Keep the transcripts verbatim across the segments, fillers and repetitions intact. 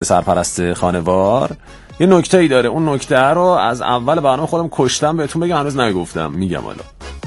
سرپرست خانوار یه نکته ای داره. اون نکته رو از اول برنامه خودم کشتم بهتون بگم، هنوز نگفتم، میگم حالا.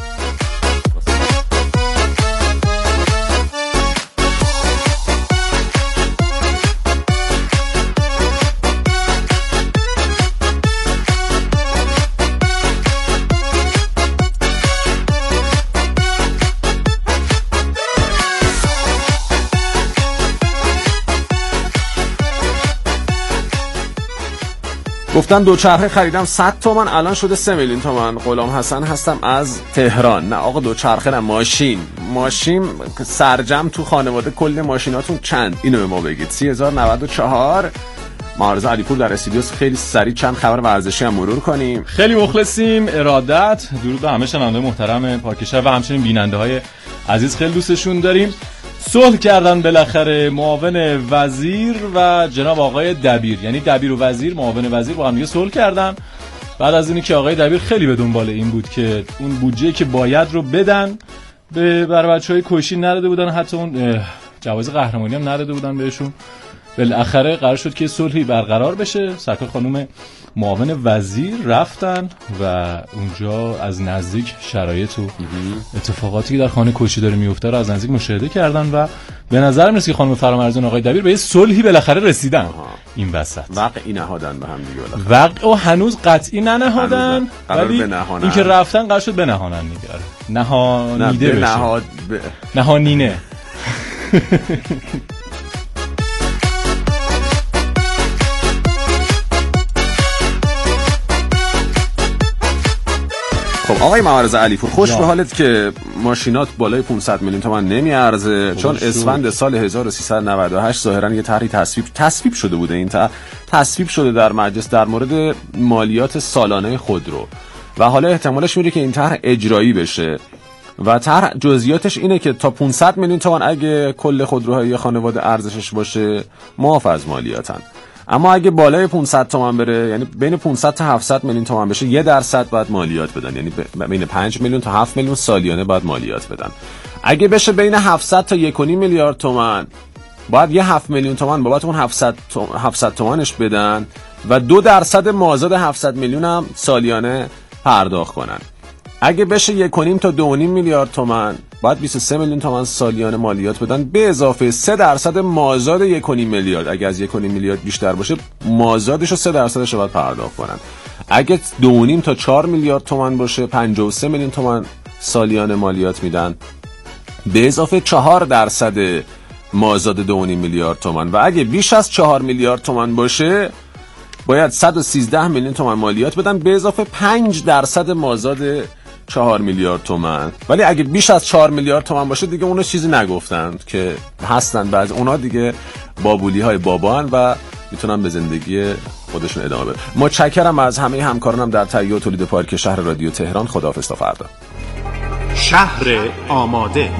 گفتن دوچرخه خریدم صد تومن، الان شده سه میلیون تومن. غلام حسن هستم از تهران. نه آقا دوچرخه نه، ماشین. ماشین سرجم تو خانواده کل ماشیناتون چند؟ اینو به ما بگید. سی هزار و نود و چهار. معارض علیپور در استودیو. خیلی سریع چند خبر ورزشی هم مرور کنیم. خیلی مخلصیم. ارادت، درود به همه شنونده‌های محترم پاکشهر و همچنین بیننده‌های عزیز، خیلی دوستشون داریم. صلح کردن بالاخره معاون وزیر و جناب آقای دبیر، یعنی دبیر و وزیر، معاون وزیر با هم دیگه صلح کردن بعد از اینی که آقای دبیر خیلی به دنبال این بود که اون بودجه که باید رو بدن به بر بچهای کشی نداده بودن، حتی اون جواز قهرمانی هم نداده بودن بهشون. بالاخره قرار شد که صلحی برقرار بشه. سرکار خانم معاون وزیر رفتن و اونجا از نزدیک شرایط و اتفاقاتی که در خانه کشی داره میفته رو از نزدیک مشاهده کردن و به نظر میاد که خانم فرامرزان آقای دبیر به یه صلحی بالاخره رسیدن. آها. این وسط وقعی نهادن به هم دیگه. وقع و هنوز قطعی ننهادن، ولی این که رفتن قرار شد بنهانن نگاره. نهانیده بشه. نهاد ب... نهانینه. خب آقای معارض علیپور، خوش به حالت که ماشینات بالای پانصد میلیون تومان نمیارزه، چون اسفند سال هزار و سیصد و نود و هشت ظاهرا یه طرحی تصویب تصویب شده بوده. این طرح تصویب شده در مجلس در مورد مالیات سالانه خودرو و حالا احتمالش میره که این طرح اجرایی بشه و طرح جزئیاتش اینه که تا پانصد میلیون تومان اگه کل خودروهای خانواده ارزشش باشه معاف از مالیاتن، اما اگه بالای پانصد تومان بره، یعنی بین پانصد تا هفتصد میلیون تومان بشه، یه درصد باید مالیات بدن، یعنی بین پنج میلیون تا هفت میلیون سالیانه باید مالیات بدن. اگه بشه بین هفتصد تا یک و نیم میلیارد تومان، باید یه هفت میلیون تومان بابت اون هفتصد تومانش بدن و دو درصد مازاد هفتصد میلیون هم سالیانه پرداخت کنن. اگه بشه یک و نیم تا دو و نیم میلیارد تومان، باید بیست و سه میلیون تومان سالیانه مالیات بدن به اضافه سه درصد مازاد یک و نیم میلیارد. اگه از یک و نیم میلیارد بیشتر باشه، مازادش رو سه درصدش رو باید پرداخت کنن. اگه دو و نیم تا چهار میلیارد تومان باشه، پنجاه و سه میلیون تومان سالیانه مالیات میدن به اضافه چهار درصد مازاد دو و نیم میلیارد تومان. و اگه بیش از چهار میلیارد تومان باشه، باید صد و سیزده میلیون تومان مالیات بدن به اضافه پنج درصد مازاد چهار میلیارد تومان. ولی اگه بیش از چهار میلیارد تومان باشه دیگه اونا چیزی نگفتند که هستن، بعضی اونا دیگه بابولی های بابان و میتونن به زندگی خودشون ادامه بدن. متشکرم از همه همکارانم در تهیه و تولید پارک شهر رادیو تهران. خداحافظ تا فردا. شهر آماده.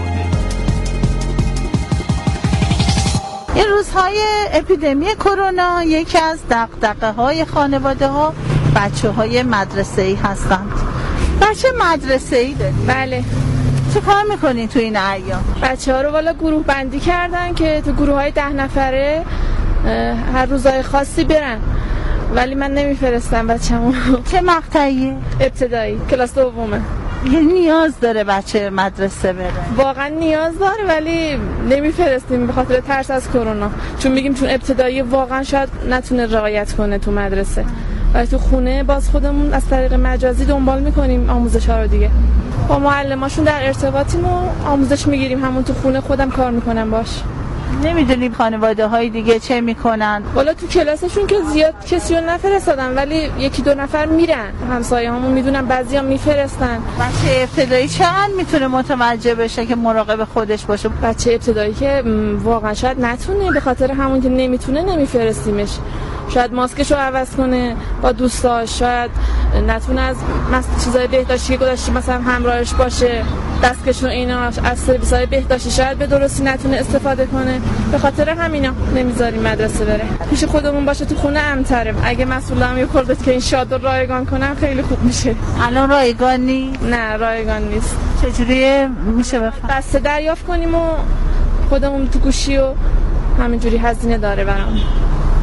این روزهای اپیدمی کرونا یکی از دغدغه‌های خانواده‌ها بچه‌های مدرسه‌ای هستند. بچه مدرسه‌ای دارید؟ بله. چه کار میکنین تو این ایام؟ بچه‌ها رو والا گروه بندی کردن که تو گروه‌های ده نفره هر روزهای خاصی برن، ولی من نمیفرستم بچه‌مو. چه مقطعیه؟ ابتدایی، کلاس دومه. یه نیاز داره بچه مدرسه بره؟ واقعا نیاز داره ولی نمیفرستیم به خاطر ترس از کرونا، چون میگیم چون ابتدایی واقعا شاید نتونه رعایت کنه تو مدرسه، ولی تو خونه باز خودمون از طریق مجازی دنبال میکنیم آموزش‌ها رو دیگه. با معلماشون در ارتباطیم و آموزش میگیریم، همون تو خونه خودم کار میکنم باش. نمیدونیم خانواده های دیگه چه میکنن؟ والا تو کلاسشون که زیاد کسی رو نفرستادن، ولی یکی دو نفر میرن. همسایه همون میدونن بعضیا میفرستن. بچه ابتدایی چقدر میتونه متوجه بشه که مراقب خودش باشه؟ بچه ابتدایی که واقعا شاید نتونه، به خاطر همون که نمیتونه نمیفرستیمش. شاید ماسکشو عوض کنه با دوستاش، شاید نتونه از چیزای بهداشتی که گذاشته مثلا همراهش باشه، دستکش و اینا از سرویس‌های بهداشتی شاید به درستی نتونه استفاده کنه. به خاطر همینا نمیذاریم مدرسه بره. پیش خودمون باشه تو خونه امن‌تره. اگه مسئولم یه خورده که این شاد و رایگان کنم خیلی خوب میشه. الان رایگان نیست؟ نه رایگان نیست. چجوری میشه بفهم؟ بسته دریافت کنیم و خودمون تو گوشی و همینجوری هزینه داره برام.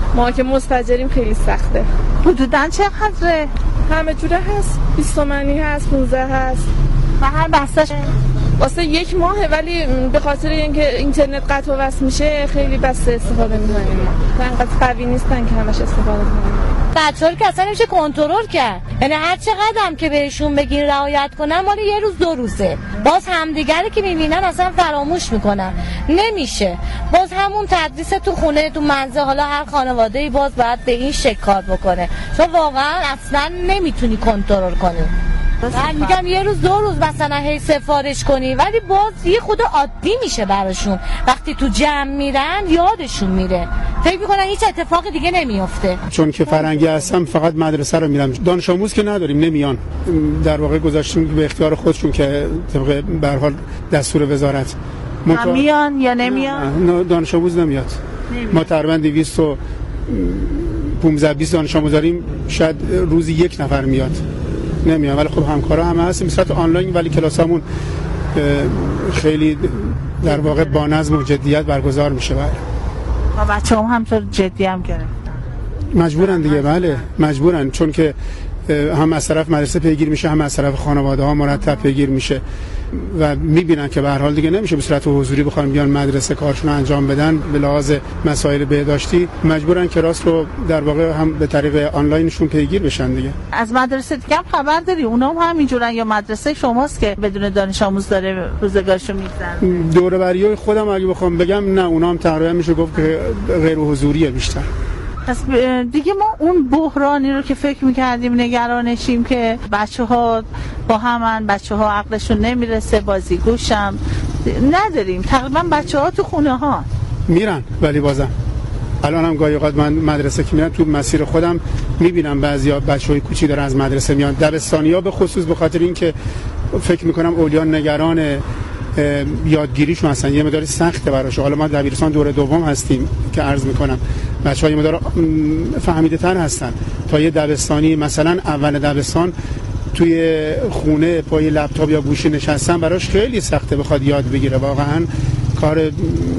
ما که مستاجریم خیلی سخته. حدوداً چقدره؟ همه جوره هست، بیست تومانی هست، پانزده هست و هر بستش واسه یک ماهه، ولی به خاطر اینکه اینترنت قطع و وصل میشه خیلی بسته استفاده میکنیم ما. انقدر قوی نیستن که همش استفاده کنیم. بچه‌ها که اصلا نمیشه کنترل کرد، یعنی هر چقدر هم که بهشون بگین رعایت کنن مال یه روز دو روزه، باز همدیگری که میبینن اصلا فراموش میکنن، نمیشه. باز همون تدریس تو خونه تو منزل، حالا هر خانواده‌ای باز باید به این شکل کار بکنه، چون واقعا اصلا نمیتونی کنترل کنی. من میگم یه روز دو روز مثلا هی سفارش کنی، ولی باز یه خود عادی میشه براشون. وقتی تو جمع میرن یادشون میره، فکر میکنن هیچ اتفاق دیگه نمیافته. چون که فرنگی هستم فقط مدرسه رو میرم، دانش آموز که نداریم، نمیان. در واقع گذاشتیم به اختیار خودشون که طبق به هر حال دستور وزارت مطا... میان یا نمیان. دانش آموز نمیاد. نمیاد. ما تقریبا دویست و پانزده بیست دانش آموز داریم، شاید روزی یک نفر میاد، نمیان. ولی خب همکارا هم هست به صورت آنلاین، ولی کلاسامون خیلی در واقع با نظم و جدیت برگزار میشه. بله و بچه‌ها هم همطور جدی هم گرفتن، مجبورن دیگه. بله مجبورن، چون که هم از طرف مدرسه پیگیر میشه، هم از طرف خانواده ها مرتب پیگیر میشه و میبینن که به هر حال دیگه نمیشه به صورت حضوری بخوام بیان مدرسه کارشون انجام بدن. به لحاظ مسائل بهداشتی مجبورن کلاس رو در واقع هم به طریق آنلاینشون پیگیر بشن دیگه. از مدرسه دیگه هم خبر داری اونا هم همینجورن یا مدرسه شماست که بدون دانش آموز داره روزگارشو میگذرونه؟ دوره بریای خودم اگه بخوام بگم نه، اونا هم تقریبا میشه گفت که غیر حضوریه بیشتر. پس دیگه ما اون بحرانی رو که فکر میکردیم نگرانشیم که بچه ها با همن، بچه ها عقلشون نمیرسه، بازیگوشم نداریم، تقریبا بچه ها تو خونه ها میرن. ولی بازم الان هم گاهی اوقات من مدرسه که میرم تو مسیر خودم میبینم بعضیا بچهای کوچیک دارن از مدرسه میان، دبستانی‌ها به خصوص، به خاطر اینکه فکر میکنم اولیان نگران یادگیریشون هستن، یه مقدار سخته براش. حالا ما دبیرستان دوره دوم هستیم که عرض میکنم بچه‌ها یه مقدار فهمیده تر هستن تا یه دبستانی. مثلا اول دبستان توی خونه پای لپتاپ یا گوشی نشستن براش خیلی سخته بخواد یاد بگیره، واقعا کار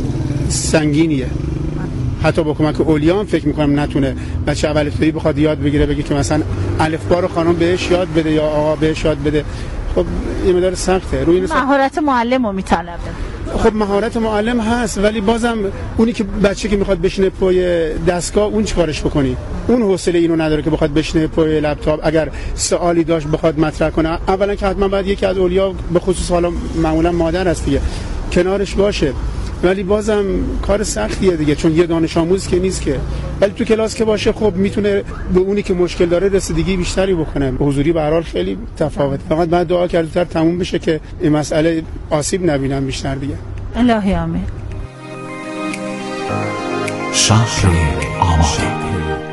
سنگینیه. حتی با کمک اولیان فکر میکنم نتونه بچه اول ابتدایی بخواد یاد بگیره، بگی که مثلا الفبا رو خانم بهش یاد بده یا آقا بهش یاد بده. خب این مقدار سخته. روی این مهارت معلم رو میطلبه. خب مهارت معلم هست، ولی بازم اونی که بچه که میخواد بشینه پای دستگاه اون چیکارش بکنی؟ اون حوصله اینو نداره که بخواد بشینه پای لپتاپ. اگر سوالی داشت بخواد مطرح کنه، اولا که حتما باید یکی از اولیا، به خصوص حالا معمولا مادر هست دیگه، کنارش باشه. ولی بازم کار سختیه دیگه، چون یه دانش آموز که نیست که. ولی تو کلاس که باشه خب میتونه به اونی که مشکل داره رسیدگی بیشتری بکنه. حضوری به هر حال خیلی تفاوت. فقط بعد دعا کرد زودتر تموم بشه که این مسئله آسیب نبینن بیشتر دیگه. الهی آمین. شهر آماده.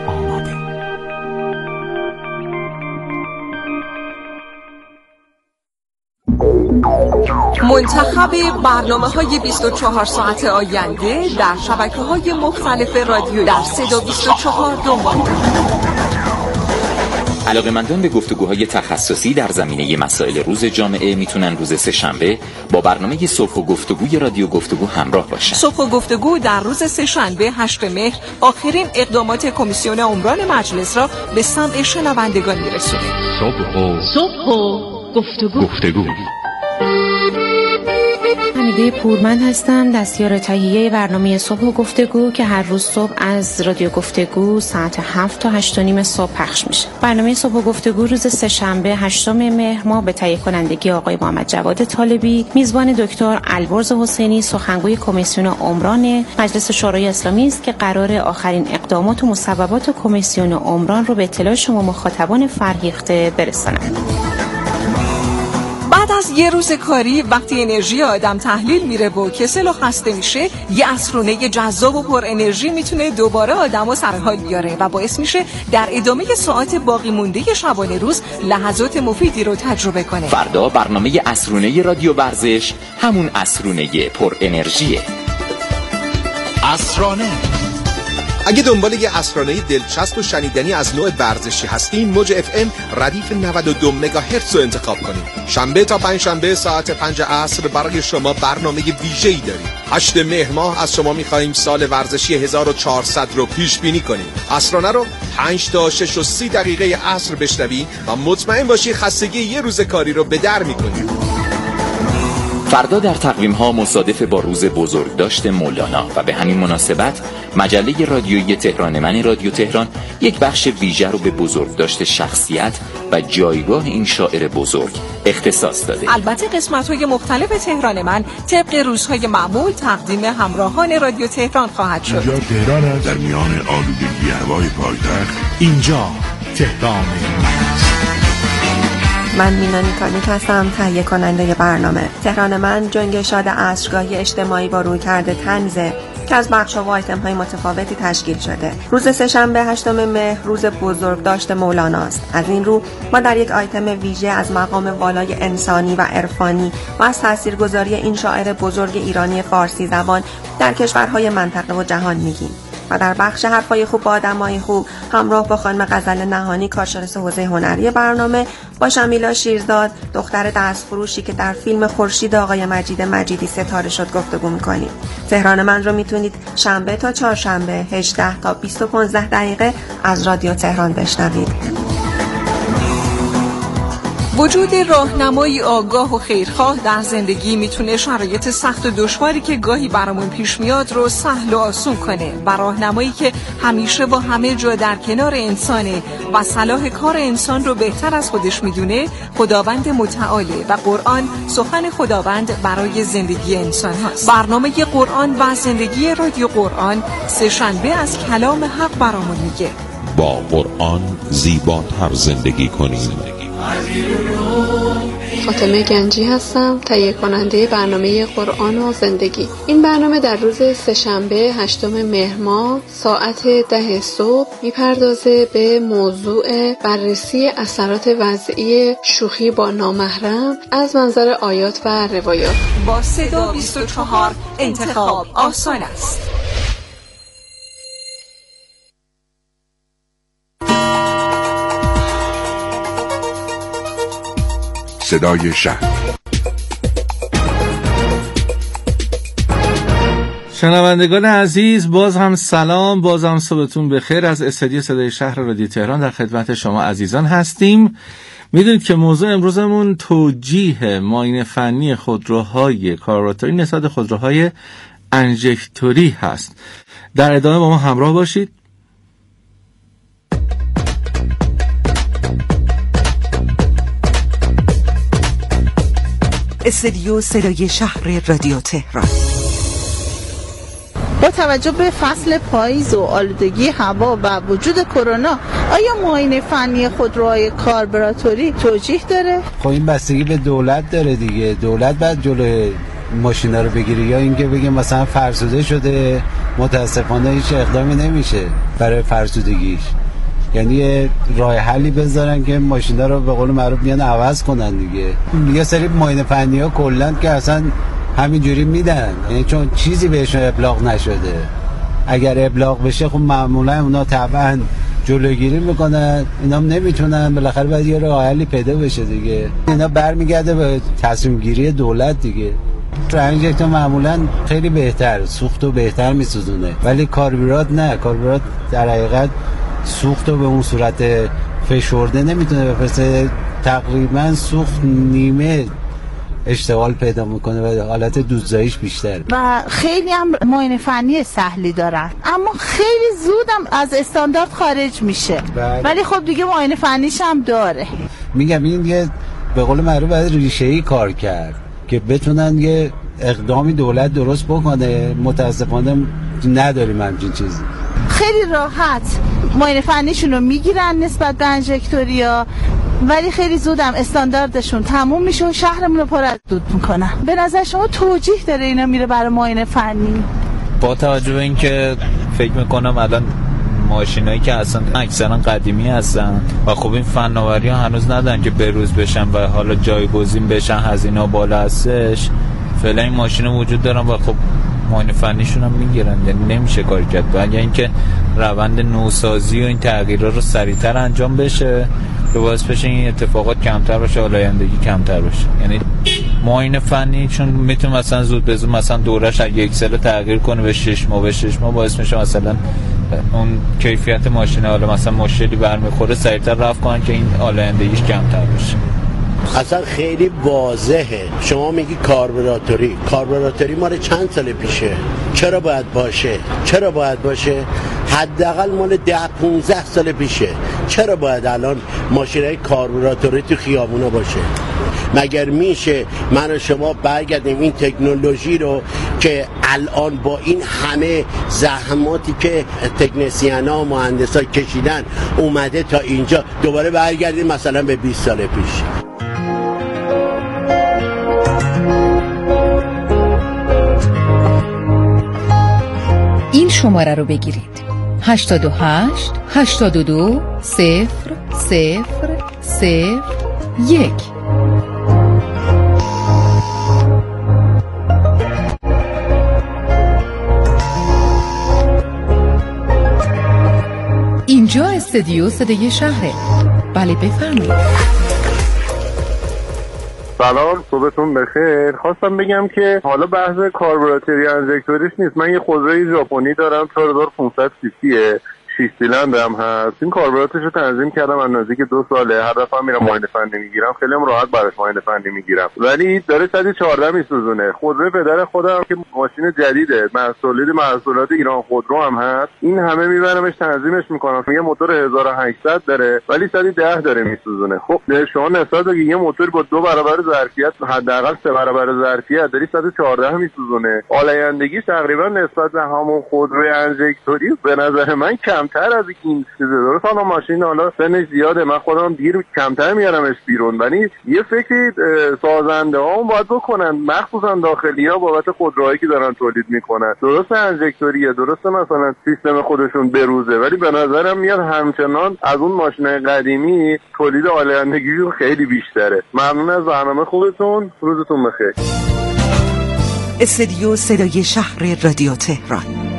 منتخب برنامه‌های بیست و چهار ساعت آینده در شبکه‌های مختلف رادیو در صدا بیست و چهار دنبال. علاقه‌مندان به گفتگوهای تخصصی در زمینه مسائل روز جامعه میتونن روز سه‌شنبه با برنامه صبح و گفتگوی رادیو گفتگو همراه باشن. صبح و گفتگو در روز سه‌شنبه هشتم مهر آخرین اقدامات کمیسیون عمران مجلس را به سمع شنوندگان میرسونه. صبح و صبح و گفتگو. گفتگو. حمیده پورمند هستم، دستیار تهیه برنامه صبح و گفتگو که هر روز صبح از رادیو گفتگو ساعت هفت تا هشت و نیم صبح پخش میشه. برنامه صبح و گفتگو روز سه‌شنبه هشتم مهر ما به تهیه کنندگی آقای محمد جواد طالبی، میزبان دکتر البرز حسینی، سخنگوی کمیسیون عمران مجلس شورای اسلامی است که قرار آخرین اقدامات و مصوبات کمیسیون عمران رو به اطلاع شما مخاطبان فرهیخته برسانند. بعد از یه روز کاری وقتی انرژی آدم تحلیل میره و کسل و خسته میشه، یه عصرونه جذاب و پر انرژی میتونه دوباره آدمو سر حال بیاره و باعث میشه در ادامه ساعت باقی مونده شبانه روز لحظات مفیدی رو تجربه کنه. فردا برنامه عصرونه رادیو ورزش همون عصرونه پر انرژیه. عصرانه. اگه دنبال یه عصرانه دلچسب و شنیدنی از نوع ورزشی هستین، موج اف ام ردیف نود و دو مگاهرتز رو انتخاب کنید. شنبه تا پنج شنبه ساعت پنج عصر برای شما برنامه ویژه‌ای داریم. هشت مهر ماه از شما می‌خواهیم سال ورزشی هزار و چهارصد رو پیش بینی کنیم. عصرانه رو پنج تا شش و سی دقیقه عصر بشنوی و مطمئن باشی خستگی یه روز کاری رو به در می‌کنی. فردا در تقویم ها مصادف با روز بزرگداشت مولانا و به همین مناسبت مجله رادیویی تهران من رادیو تهران یک بخش ویژه رو به بزرگداشت شخصیت و جایگاه این شاعر بزرگ اختصاص داده. البته قسمت‌های مختلف تهران من طبق روزهای معمول تقدیم همراهان رادیو تهران خواهد شد. اینجا تهران است، در میان آلودگی هوای پایتخت. اینجا تهران من. من مینا نیکانیک هستم، تهیه کننده برنامه. تهران من جنگشاد عصرگاهی اجتماعی با رویکرد طنزه که از بخش‌ها و آیتم‌های متفاوتی تشکیل شده. روز سه‌شنبه هشتم مهر روز بزرگداشت مولانا است. از این رو ما در یک آیتم ویژه از مقام والای انسانی و عرفانی و از تاثیرگذاری این شاعر بزرگ ایرانی فارسی زبان در کشورهای منطقه و جهان میگیم. و در بخش حرفای خوب با آدمای خوب همراه با خانم غزل نهانی کارشناس حوزه هنری برنامه با شمیلا شیرزاد دختر دستفروشی که در فیلم خورشید آقای مجید مجیدی ستاره شد گفتگو می‌کنیم. تهران من رو میتونید شنبه تا چهارشنبه هجده تا بیست و پانزده دقیقه از رادیو تهران بشنوید. وجود راهنمایی آگاه و خیرخواه در زندگی میتونه شرایط سخت و دشواری که گاهی برامون پیش میاد رو سهل و آسون کنه و راهنمایی که همیشه با همه جا در کنار انسانه و صلاح کار انسان رو بهتر از خودش میدونه خداوند متعاله و قرآن سخن خداوند برای زندگی انسان هاست. برنامه قرآن و زندگی رادیو قرآن سه شنبه از کلام حق برامون میگه با قرآن زیباتر زندگی کنیم. فاطمه گنجی هستم، تهیه کننده برنامه قرآن و زندگی. این برنامه در روز سه‌شنبه هشتم مهر ماه ساعت ده صبح میپردازه به موضوع بررسی اثرات وضعی شوخی با نامحرم از منظر آیات و روایات. با صدا بیست و چهار انتخاب آسان است. صدای شهر. شنوندگان عزیز، باز هم سلام، باز هم صبحتون بخیر. از استودیو صدای شهر رادیو تهران در خدمت شما عزیزان هستیم. میدونید که موضوع امروزمون توجیه معاینه فنی خودروهای کاربراتوری نسبت خودروهای انژکتوری هست. در ادامه با ما همراه باشید. استودیو صدای شهر رادیو تهران. با توجه به فصل پاییز و آلودگی هوا و وجود کرونا، آیا معاینه فنی خودروهای کاربراتوری توجیه داره؟ خب این بستگی به دولت داره دیگه. دولت بعد جلوی ماشینا رو بگیره یا اینکه بگه مثلا فرسوده شده، متاسفانه هیچ اقدامی نمیشه برای فرسودگیش. یعنی راه حلی بذارن که ماشینا رو به قول معروف میان عوض کنن دیگه. یه سری معاینه فنی ها کلا که اصلا همینجوری میدن، یعنی چون چیزی بهشون ابلاغ نشده. اگر ابلاغ بشه خب معمولا اونا طبعا جلوگیری میکنن، اینا هم نمیتونن، بالاخره باید یه راه حلی پیدا بشه دیگه. اینا برمیگرده به تصمیم گیری دولت دیگه. انژکتور معمولا خیلی بهتر سوخت و بهتر میسوزونه، ولی کاربرات نه. کاربرات در حقیقت سوخت رو به اون صورت فشرده نمیتونه بفرسته، تقریبا سوخت نیمه اشتغال پیدا میکنه و حالت دوزاییش بیشتر و خیلی هم معاینه فنی سهلی دارن، اما خیلی زودم از استاندارد خارج میشه. بله. ولی خب دیگه معاینه فنیش هم داره. میگم این یه به قول معروف باید ریشه‌ای کار کرد که بتونن یه اقدامی دولت درست بکنه. متاسفانه نداریم همچین چیزی. خیلی راحت معاینه فنیشون رو میگیرن نسبت به انژکتوریا، ولی خیلی زودم استانداردشون تموم میشه و شهرمون رو پر از دود میکنن. به نظر شما توجیه داره اینا میره برای معاینه فنی؟ با توجه به اینکه فکر میکنم الان ماشینایی که اصلا اکثرا قدیمی هستن و خب این فناوری ها هنوز ندارن که بروز بشن و حالا جایگزین بشن، هزینه بالا هستش، فعلا این ماشینا وجود دارن و خب معاینه فنیشون هم میگیرن، یعنی نمیشه کار کرد. ولی اینکه روند نوسازی و این تغییرها رو سریعتر انجام بشه، به باعث بشه این اتفاقات کمتر بشه، آلایندگی کمتر بشه. یعنی معاینه فنی چون میتونه مثلا زود به زود مثلا دورش از یک سال تغییر کنه به شش ماه به شش ماه باعث میشه مثلا اون کیفیت ماشین حالا مثلا مشکلی برمیخوره سریعتر رفع کنن که این آلایندگیش کمتر بشه. اصلا خیلی واضحه. شما میگی کاربراتوری کاربراتوری مال چند سال پیشه؟ چرا باید باشه؟ چرا باید باشه؟ حداقل مال ده پونزده سال پیشه. چرا باید الان ماشینای کاربراتوری تو خیابونا باشه؟ مگر میشه من و شما برگردیم این تکنولوژی رو که الان با این همه زحماتی که تکنسیانا و مهندسا کشیدن اومده تا اینجا دوباره برگردیم مثلا به بیست سال پیش؟ این شماره رو بگیرید: هشتاد و هشت هشتاد و دو صفر صفر صفر یک. اینجا استودیو صدای شهره. بله بفرمایید. سلام، صبحتون بخیر. خواستم بگم که حالا بحث کاربراتوری انژکتوریش نیست. من یه خودروی ژاپنی دارم چهار هزار و پانصد سی سیه، شش سیلندر هم هست. این کاربراتورش رو تنظیم کردم از نزدیک دو ساله. هر دفعه میرم معاینه فنی میگیرم، خیلی هم راحت براش معاینه فنی میگیرم، ولی داره صد و چهارده میسوزونه. خودروی پدر خودم که ماشین جدیده، محصولات محصولات ایران خودرو هم هست، این همه میبرمش تنظیمش میکنم. میگه موتور هزار و هشتصد داره ولی صد و ده داره میسوزونه. خب شما نسبت به یه موتور با دو برابر ظرفیت، حداقل سه برابر ظرفیت، داری صد و چهارده میسوزونه. آلایندگی تقریبا نسبت به همون خودروی انژکتوری به نظر من کمتر از این چیزه. درست حالا ماشین حالا سنش زیاده، من خودم دیر کمتر میارمش بیرون، ولی یه فکری سازنده ها باید بکنن، مخصوصا داخلی ها بابت خودروهایی که دارن تولید میکنن. درست انژکتوریه، درست مثلا سیستم خودشون بروزه، ولی به نظرم میاد همچنان از اون ماشینای قدیمی تولید آلایندگی خیلی بیشتره. ممنون از برنامه خوبتون، روزتون بخیر. استودیو صدای شهر رادیو تهران.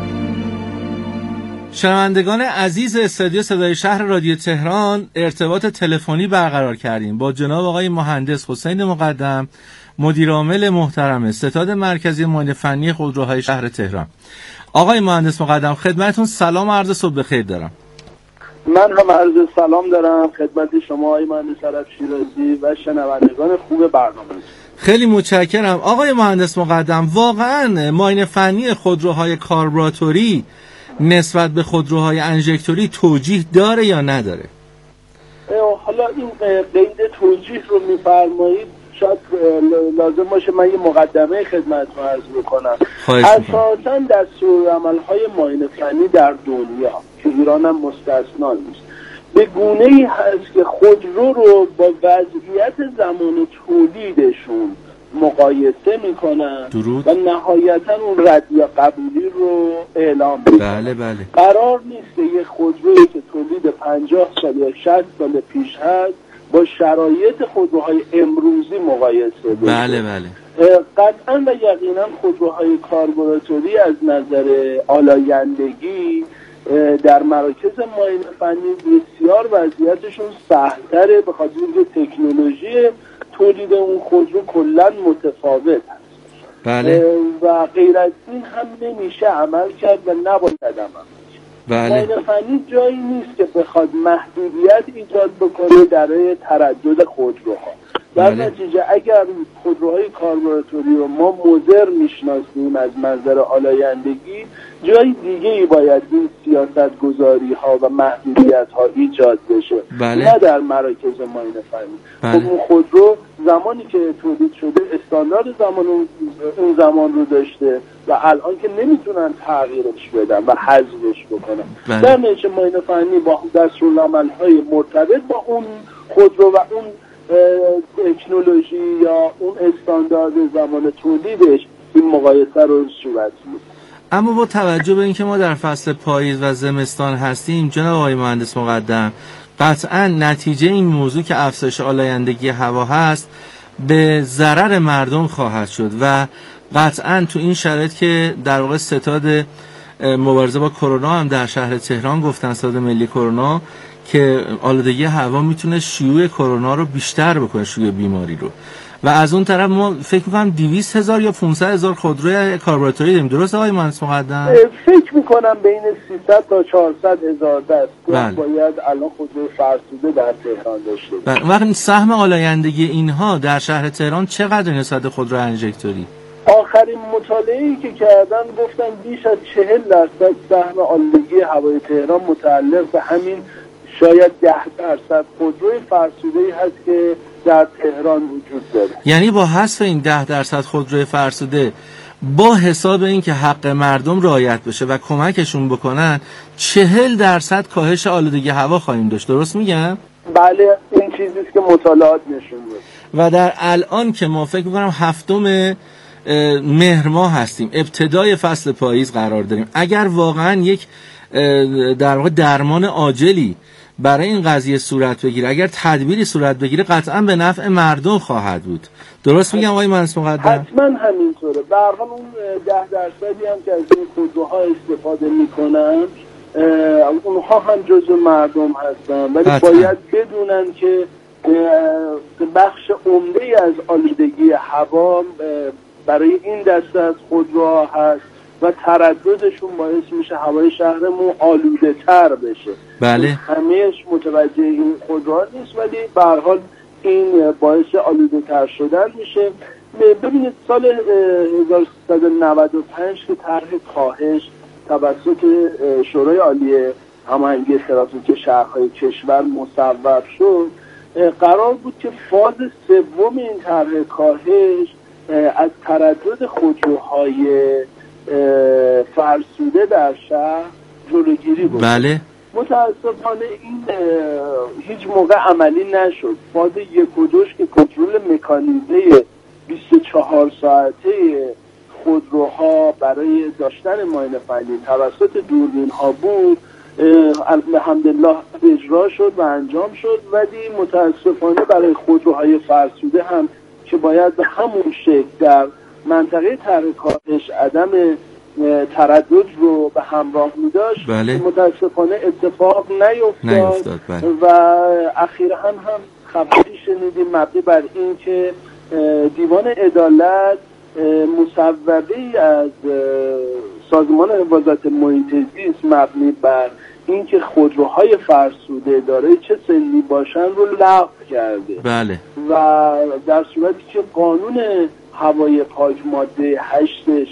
شنوندگان عزیز استودیو صدای شهر رادیو تهران، ارتباط تلفنی برقرار کردیم با جناب آقای مهندس حسین مقدم، مدیر عامل محترم ستاد مرکزی معاینه فنی خودروهای شهر تهران. آقای مهندس مقدم، خدمتتون سلام و عرض صبح بخیر دارم. من هم عرض سلام دارم خدمت شما آقای مهندس شرف شیرازی و شنوندگان خوب برنامه. خیلی متشکرم. آقای مهندس مقدم، واقعا معاینه فنی خودروهای کاربراتوری نسبت به خودروهای انژکتوری توجیه داره یا نداره؟ حالا این قید توجیه رو میفرمایید، شاید لازم باشه من یه مقدمه خدمتتون عرض بکنم. اساساً دستورالعمل‌های معاینه فنی در دنیا که ایران هم مستثنا نیست، به گونه‌ای هست که خودرو رو با وضعیت زمان تولیدشون مقایسه میکنن و نهایتا اون رد یا قبولی رو اعلام میکنن. بله بله. قرار نیست که یه خودرویی که تولید پنجاه سال یا شصت سال پیش هست با شرایط خودروهای امروزی مقایسه بشه. بله بله. قطعا و یقینا خودروهای کاربراتوری از نظر آلایندگی در مراکز معاینه فنی بسیار وضعیتشون سخت‌تره، به خاطر اینکه تکنولوژی تولید اون خودرو کلا متفاوت هست. بله. و غیر از این هم نمیشه عمل کرد و نباید عمل کرد. بله. معاینه فنی جایی نیست که بخواد محدودیت ایجاد بکنه برای تردد خودروها. در بله. نتیجه اگر خودروهای کاربراتوری رو ما مضر میشناسیم از منظر آلایندگی، جای دیگه ای باید این سیاست گذاری ها و محدودیت ها ایجاد بشه. بله. نه در مراکز معاینه فنی. بله. خب اون خودرو زمانی که تولید شده استاندارد زمان اون زمان رو داشته و الان که نمیتونن تغییرش بدن و حذفش بکنن. بله. در نتیجه معاینه فنی با دستورالعمل های مرتبط با اون خودرو و اون تکنولوژی یا اون استاندارد زمان تولیدش این مقایسه رو صورت میده. اما با توجه به اینکه ما در فصل پاییز و زمستان هستیم جناب آقای مهندس مقدم، قطعا نتیجه این موضوع که افزایش آلایندگی هوا هست به ضرر مردم خواهد شد و قطعا تو این شرایط که در واقع ستاد مبارزه با کرونا هم در شهر تهران گفتن، ستاد ملی کرونا، که آلودگی هوا میتونه شیوع کرونا رو بیشتر بکنه، شیوع بیماری رو. و از اون طرف ما فکر می‌کنم دویست هزار یا پانصد هزار خودروی کاربراتوری داریم، درسته آقای مهندس مقدم؟ فکر می‌کنم بین سیصد تا چهارصد هزار دست بله. باید الان خودروی فرسوده در تهران داشته باشیم. وقتی سهم آلایندگی اینها در شهر تهران چقدر نسبت خودرو انژکتوری؟ آخرین مطالعه‌ای که کردن گفتن بیش از چهل درصد سهم آلودگی هوای تهران متعلق به همین شاید ده درصد خودروی فرسوده‌ای هست که در تهران وجود داره. یعنی با حذف این ده درصد خودروی فرسوده، با حساب این که حق مردم رعایت بشه و کمکشون بکنن، چهل درصد کاهش آلودگی هوا خواهیم داشت. درست میگم؟ بله، این چیزیست که مطالعات نشون داد. و در الان که ما فکر می‌کنم هفتم مهر ماه هستیم، ابتدای فصل پاییز قرار داریم، اگر واقعا یک در واقع درمان عاجلی برای این قضیه صورت بگیره، اگر تدبیری صورت بگیره، قطعا به نفع مردم خواهد بود. درست میگم آقای مهندس مقدم؟ حتما همینطوره. به هر حال اون ده درصدی هم که از این خودروها استفاده میکنن، اونها هم جزو مردم هستن، ولی حتما باید بدونن که بخش عمده از آلودگی هوا برای این دسته از خودروها هست و ترددشون باعث میشه هوای شهرمون آلوده تر بشه. بله. همهش متوجه این خودروها نیست، ولی به هر حال این باعث آلوده تر شدن میشه. ببینید سال هزار و سیصد و نود و پنج که طرح کاهش توسط شورای عالی هماهنگی ترافیک شهرهای کشور مصوب شد، قرار بود که فاز سوم این طرح کاهش از تردد خودروهای فرسوده در شهر جلوگیری بود. بله. متاسفانه این هیچ موقع عملی نشد. فاز یک و دوش که کنترل مکانیزه بیست و چهار ساعته خودروها برای داشتن معاینه فنی توسط دوربین ها بود، الحمدلله اجرا شد و انجام شد، ولی متاسفانه برای خودروهای فرسوده هم که باید به همون شکل در منطقه طرح کاهش عدم تردد رو به همراه می داشت، بله. متاسفانه اتفاق نیفتاد, نیفتاد بله. و اخیرا هم هم خبری شنیدیم مبنی بر این که دیوان عدالت مصوبه‌ای از سازمان حفاظت محیط زیست مبنی بر اینکه خودروهای فرسوده دارای چه سنی باشن رو لغو کرده. بله. و در صورتی که قانون هوای پاک ماده هشتش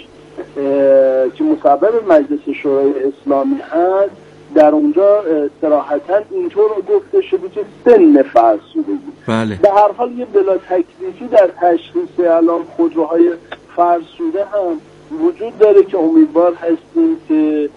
که مصوب مجلس شورای اسلامی هست، در اونجا صراحتاً اینطور گفته شده که سن فرسودگی. بله. به هر حال یه بلا تکلیفی در تشخیص الان خودروهای فرسوده هم وجود داره که امیدوار هستیم که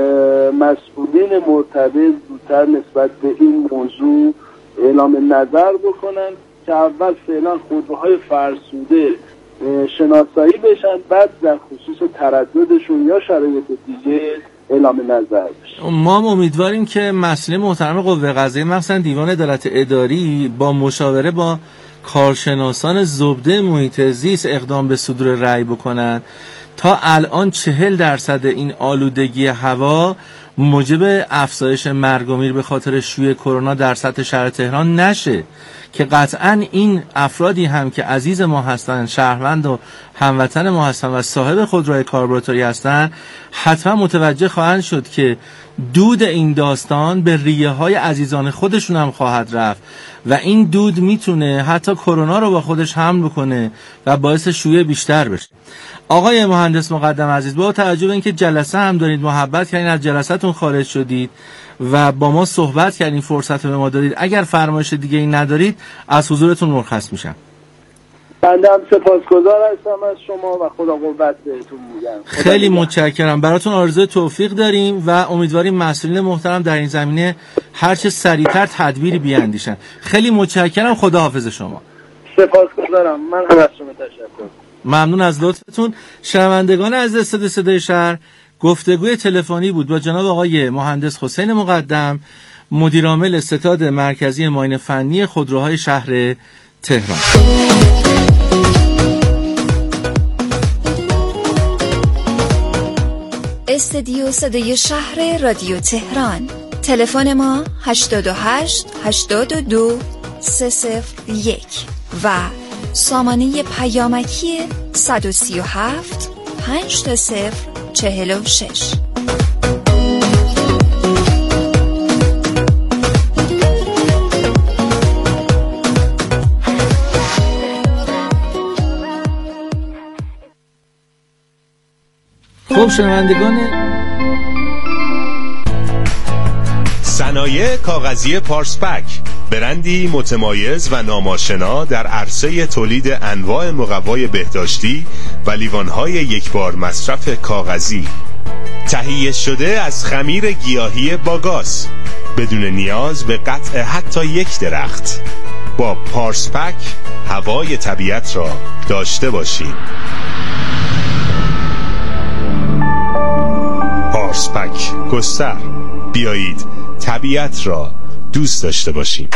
مسئولین مرتبط زودتر نسبت به این موضوع اعلام نظر بکنن که اول فعلا خودروهای فرسوده شناسایی بشن، بعد در خصوص ترددشون یا شرایط دیگه اعلام نظر بشه. ما امیدواریم که مسئولین محترم قوه قضاییه مثلا دیوان عدالت اداری با مشاوره با کارشناسان زبده محیط زیست اقدام به صدور رأی بکنن تا الان چهل درصد این آلودگی هوا موجب افزایش مرگ و میر به خاطر شیوع کرونا در سطح شهر تهران نشه، که قطعا این افرادی هم که عزیز ما هستن، شهروند و هموطن ما هستن و صاحب خودروی کاربراتوری هستن، حتما متوجه خواهند شد که دود این داستان به ریه های عزیزان خودشون هم خواهد رفت و این دود میتونه حتی کرونا رو با خودش حمل بکنه و باعث شیوع بیشتر بشه. آقای مهندس مقدم عزیز، با توجه به اینکه جلسه هم دارید، محبت کردین از جلسه‌تون خارج شدید و با ما صحبت کردین، فرصت به ما دادید، اگر فرمایش دیگه ای ندارید از حضورتون مرخص میشم. بنده هم سپاسگزار هستم از شما و خدا قوت بهتون میگم. خیلی متشکرم. براتون آرزوی توفیق داریم و امیدواریم مسئولین محترم در این زمینه هر چه سریعتر تدبیری بیاندیشن. خیلی متشکرم. خداحافظ شما. سپاسگزارم. من هم از شما تشکر. ممنون از لطفتون. شنوندگان عزیز صدای صدای شهر، گفتگوی تلفنی بود با جناب آقای مهندس حسین مقدم، مدیرعامل ستاد مرکزی معاینه فنی خودروهای شهر تهران. استدیو صدای شهر رادیو تهران. تلفن ما هشت هشت هشت دو سه صفر یک و سامانه پیامکی صد و سی و هفت پنج صفر چهل و شش. خب شنوندگان، صنایع کاغذی پارسپک، برندی متمایز و ناماشنا در عرصه تولید انواع مقوای بهداشتی و لیوانهای یکبار مصرف کاغذی، تهیه شده از خمیر گیاهی باگاس بدون نیاز به قطع حتی یک درخت. با پارسپک هوای طبیعت را داشته باشید. پارسپک گستر، بیایید طبیعت را دوست داشته باشیم.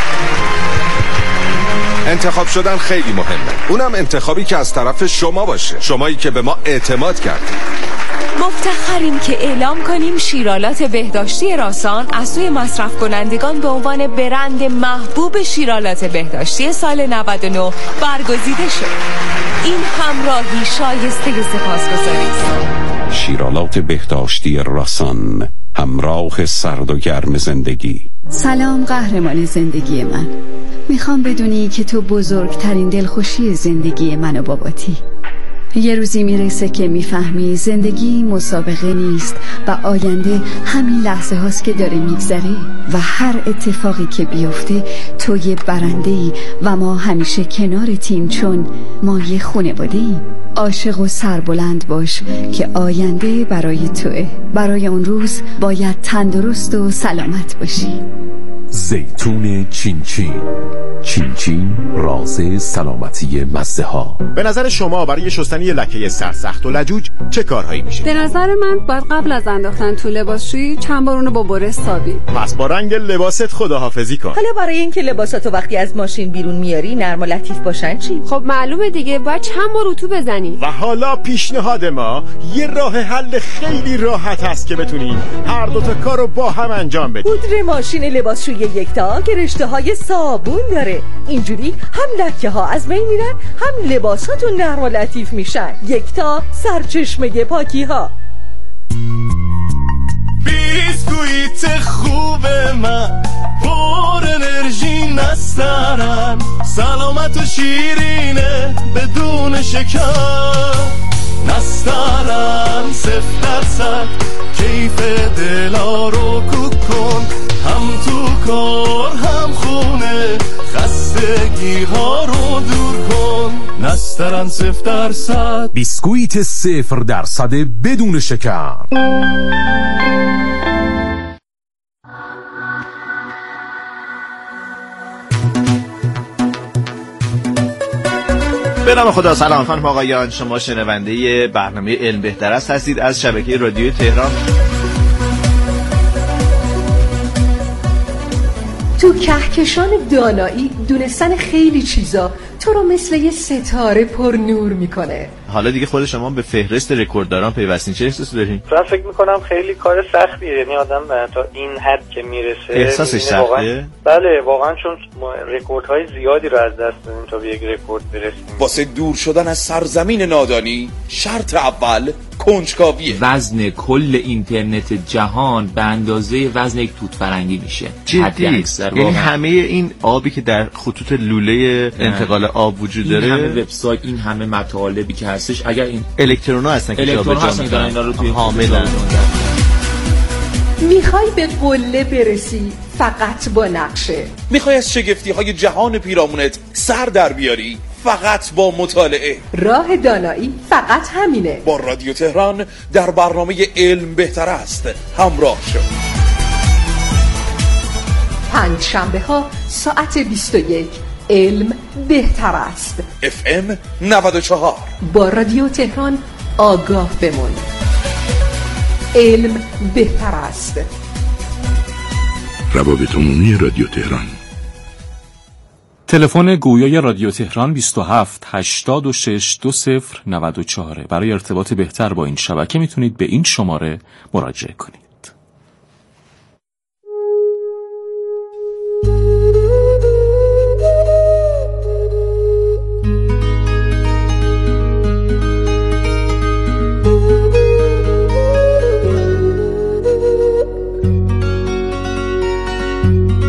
انتخاب شدن خیلی مهمه، اونم انتخابی که از طرف شما باشه، شمایی که به ما اعتماد کردید. مفتخریم که اعلام کنیم شیرالات بهداشتی راسان از سوی مصرف کنندگان به عنوان برند محبوب شیرالات بهداشتی سال نود و نه برگزیده شد. این همراهی شایسته سپاسگزاری است. شیرالات بهداشتی راسان، همراه سرد و گرم زندگی. سلام قهرمان زندگی من، میخوام بدونی که تو بزرگترین دلخوشی زندگی من و باباتی. یه روزی میرسه که میفهمی زندگی مسابقه نیست و آینده همین لحظه هاست که داره میگذره و هر اتفاقی که بیفته تو یه برنده‌ای و ما همیشه کنارتیم، چون ما یه خانواده ایم. عاشق و سربلند باش که آینده برای توئه. برای اون روز باید تندرست و سلامت باشی. زیتون چین چین، چین چین راز سلامتی مزه ها. به نظر شما برای شستن یه لکه سرسخت و لجوج چه کارهایی میشه؟ به نظر من باید قبل از انداختن تو لباسشویی چند بار اونو با بره سابی. پس با رنگ لباست خداحافظی کن. حالا برای اینکه لباساتو وقتی از ماشین بیرون میاری نرم و لطیف باشن چی؟ خب معلومه دیگه، باید چند بار اتو بزنی. و حالا پیشنهاد ما یه راه حل خیلی راحت هست که بتونی هر دو تا کارو با هم انجام بدی. پودر ماشین لباسشویی یکتا که رشته های صابون داره، اینجوری هم لکه ها از بین میرن هم لباساتون نرم و لطیف میشن. یکتا، سرچشمه پاکی ها. بیسکویت خوب من پر انرژی نسترن، سلامت و شیرینه بدون شکر، نسترن صفر درصد کیف دلا رو کوک کن، هم تو کار هم خونه خستگی ها رو دور کن، نسترن صفر درصد. بیسکویت صفر درصد بدون شکر. به نام خدا. سلام خانم آقایان، شما شنونده برنامه علم بهتر است هستید از شبکه رادیو تهران. تو کهکشان دانایی دونستن خیلی چیزا تو رو مثل یه ستاره پر نور میکنه. حالا دیگه خود شما به فهرست رکوردداران پیوستین، چه احساسی دارین؟ من فکر میکنم خیلی کار سختیه، یعنی آدم تا این حد که میرسه احساسش سخته؟ بله واقعا، چون رکوردهای زیادی رو از دست دادیم تا به یک رکورد برسیم. واسه دور شدن از سرزمین نادانی شرط اول کنجکاویه. وزن کل اینترنت جهان به اندازه وزن یک توت فرنگی میشه. جدی؟ یعنی همه این آبی که در خطوط لوله انتقال آب وجود داره، این همه وبسایت، این همه مطالبی که هستش، اگر این الکترونا هستن که جابجا میکنن اینا رو توی حاملن. میخوای به قله برسی فقط با نقشه، میخوای از شگفتی های جهان پیرامونت سر در بیاری فقط با مطالعه. راه دانایی فقط همینه. با رادیو تهران در برنامه علم بهتر است همراه شو. پنج شنبه ها ساعت بیست و یک، علم بهتر است. اف ام نود و چهار. با رادیو تهران آگاه بمون. علم بهتر است. روابط عمومی رادیو تهران. تلفن گویای رادیو تهران بیست و هفت هشتاد و شش دو صفر نود و چهار. برای ارتباط بهتر با این شبکه میتونید به این شماره مراجعه کنید.